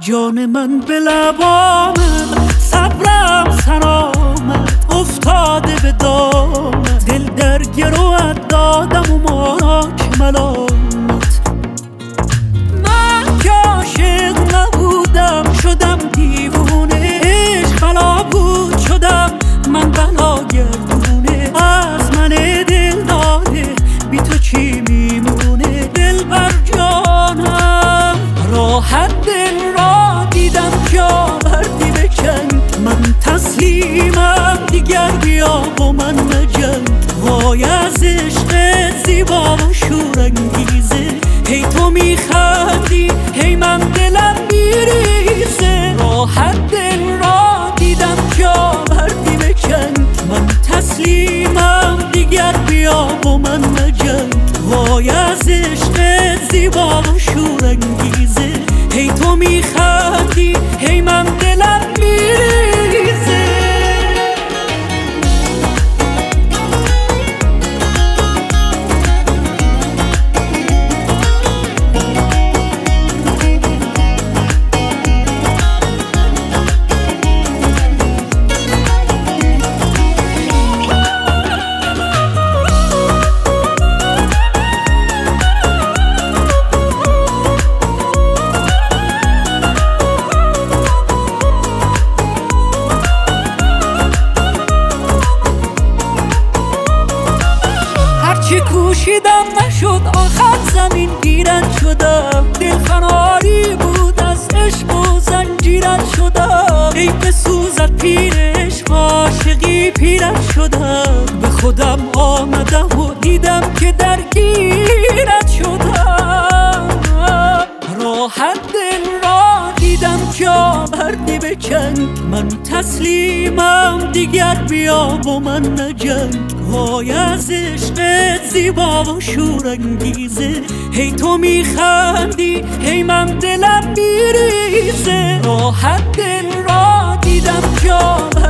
جان من به لبامم، صبرم سرآمد افتاده به دامم. دل در گروت دادم و ماراک ملامت. من که عاشق نبودم شدم دیوونه، عشق بلا بود شدم من بلا گردونه. از من دل داده بی تو چی میمونه؟ دل بر جانم راحت دل را دیدم جا بردی بکن. من تسلیمم دیگر بیا با من مجنگ. وای از عشق زیبا و شورانگیزه، هی تو میخندی هی من دلم میریزه. راحت دل را دیدم جا بردی بکن. من تسلیمم دیگر بیا با من مجنگ. وای از عشق زیبا و شورانگیزه، هی تو میخندی هی من دلم میریزه. چی کوشیدم نشد آخر زمین گیرت شدم. دل فناری بود از عشق و زنجیرت شدم. ای بسوزد پیر عشق عاشقی پیرت شدم. به خودم آمدم و دیدم که درگیرت شدم. راحت دل را دیدم جا بردی بکن. من تسلیمم دیگر بیا با من نجنگ. وای از عشق زیبا و شورانگیزه، هی تو میخندی هی من دلم میریزه. راحت دل را دیدم جا